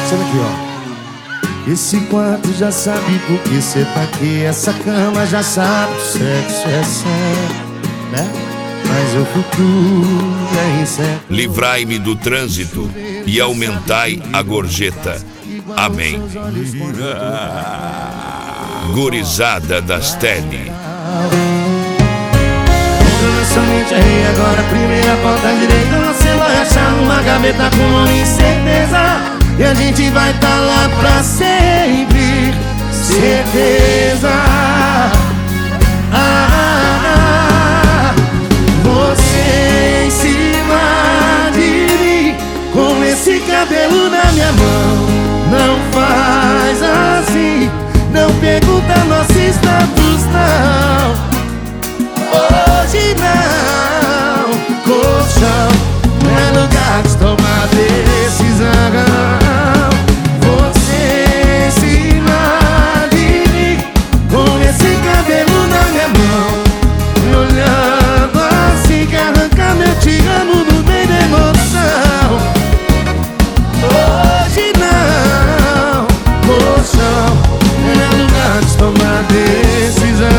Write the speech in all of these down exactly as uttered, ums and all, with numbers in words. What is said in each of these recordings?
Senta aqui, ó. Esse quarto já sabe por que cê tá aqui. Essa cama já sabe que sexo é sério, né? Mas o futuro é incerto. Livrai-me do trânsito e aumentai a gorjeta. Amém. Gurizada das Tele. Nossa mente aí agora, primeira porta direita. Você vai achar numa gaveta com nome e certeza. E a gente vai tá lá pra sempre. Certeza. Ah, ah, ah. Você em cima de mim, com esse cabelo na minha mão. Não faz assim, não pergunta nosso status, não. Hoje não, colchão não é lugar de tomar decisão. Você em cima de mim, com esse cabelo na minha mão, me olhando assim que arranca meu te amo no meio da emoção. Hoje não, colchão não é lugar de tomar decisão.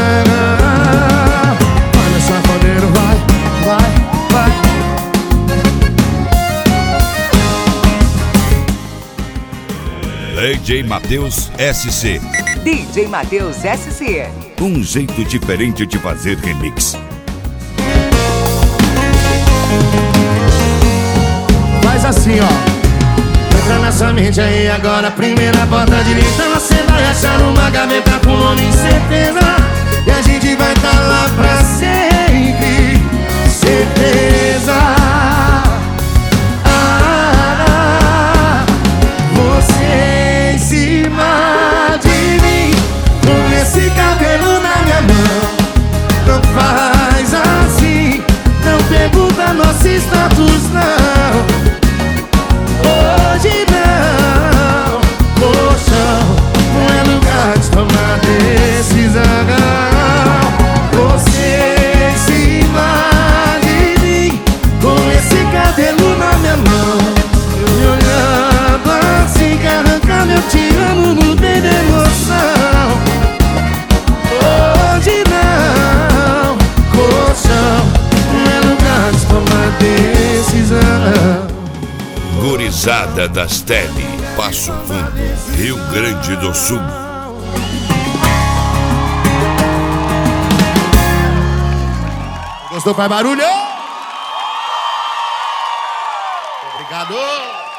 D J Matheus S C. D J Matheus S C. Um jeito diferente de fazer remix. Faz assim, ó. Entra nessa mente aí agora, primeira porta direita. Você vai achar uma gaveta com nome e certeza. E a gente vai tá lá pra sempre. Certeza. Faz assim, não pergunta nosso status, não. Hoje não, colchão não é lugar de tomar decisão. Você em cima de mim, com esse cabelo na minha mão, me olhando assim que arranca meu te amo no meio da emoção. Hoje não, não é lugar de tomar decisão. Gurizada das Tele, Passo Fundo, Rio Grande do Sul. Gostou? Faz barulho! Obrigado!